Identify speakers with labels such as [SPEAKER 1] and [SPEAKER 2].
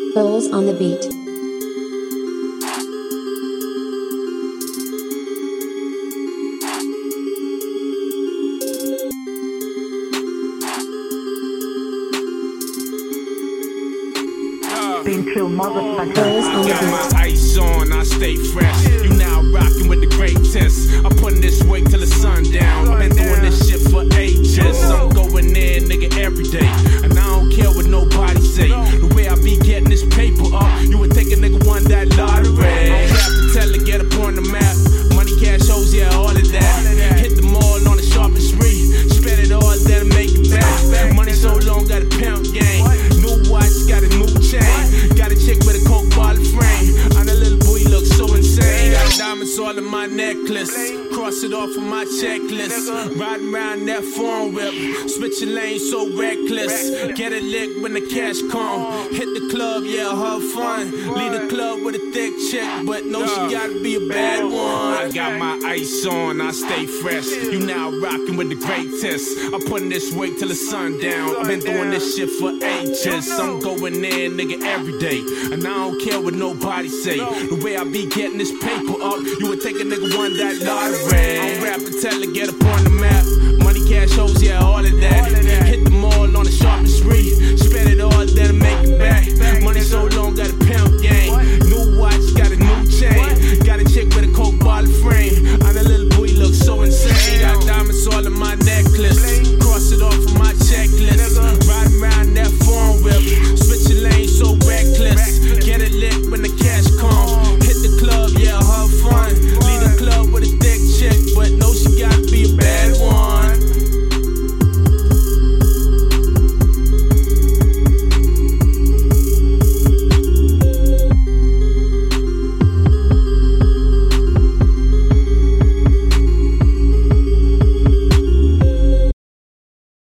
[SPEAKER 1] Bowls on the beat.
[SPEAKER 2] Been through motherfucker.
[SPEAKER 1] Bowls on the
[SPEAKER 3] Got
[SPEAKER 1] beat.
[SPEAKER 3] my ice on, I stay fresh. You now rockin' with the greatest. I'm putting this weight till the sun down. I've been doing this shit for ages. I'm going in, nigga, every day. And I don't care what nobody say. The way I be getting this paper up, you would think a nigga won that lottery. Rap to tell it, get up on the map. Money, cash, hoes, yeah, all of that. Hit them all on the sharpest spree. Spend it all, then make it back. Money so long, got a pound game. New watch, got a new chain. Got a chick with a coke bottle frame. On a little boy, look so insane. Got diamonds all in my necklace. Cross it off on my checklist. Riding around that foreign whip. Switching lanes so reckless. Get it lit when the cash come. Hit the club, yeah, have fun. Leave the club with a thick chick, but no, she gotta be a bad one. I got my ice on, I stay fresh. You now rockin' with the greatest. I'm putting this weight till the sun down. I've been doing this shit for ages. I'm going in, nigga, every day. And I don't care what nobody say. The way I be getting this paper up, you would think a nigga won that lottery. I'm rapping, tell it, get up on the map. Money, cash, hoes, yeah, all of that. Hit them all on the sharpest spree. Spend it